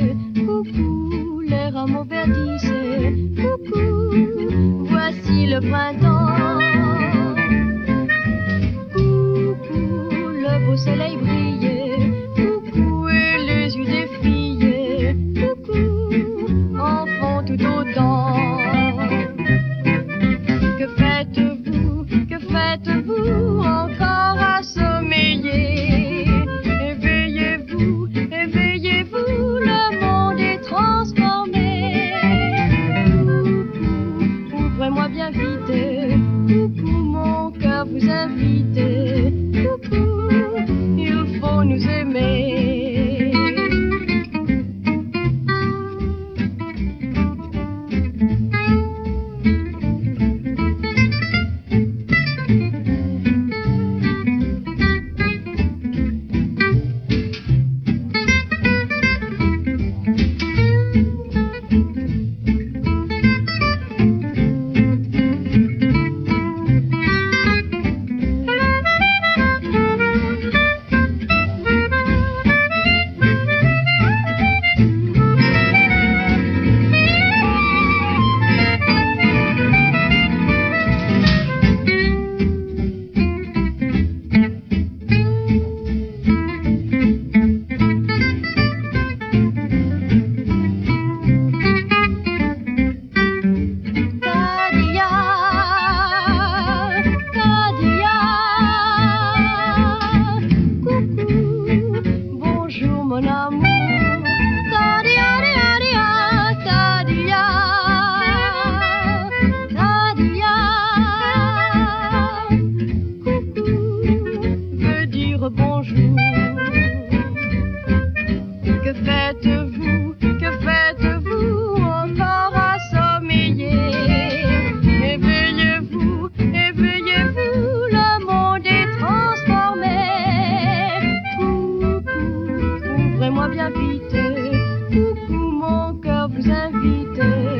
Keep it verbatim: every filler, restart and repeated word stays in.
coucou, les rameaux verdissent, coucou, voici le printemps. Coucou, le beau soleil brille, coucou, et les yeux des filles, coucou, en font tout autant. Que faites-vous, que faites-vous encore à sommeiller? Éveillez-vous, éveillez-vous, le monde est transformé. Coucou, ouvrez-moi bien vite, coucou, mon cœur vous invite. Coucou, il faut nous aimer. Mon amour, ta-dia, dia, dia, ta-dia, ta-dia. Coucou veut dire bonjour. Que faites-vous, que faites-vous encore à sommeiller? Éveillez-vous, éveillez-vous, le monde est transformé. Ouvrez-moi bien vite, coucou, mon cœur vous invite.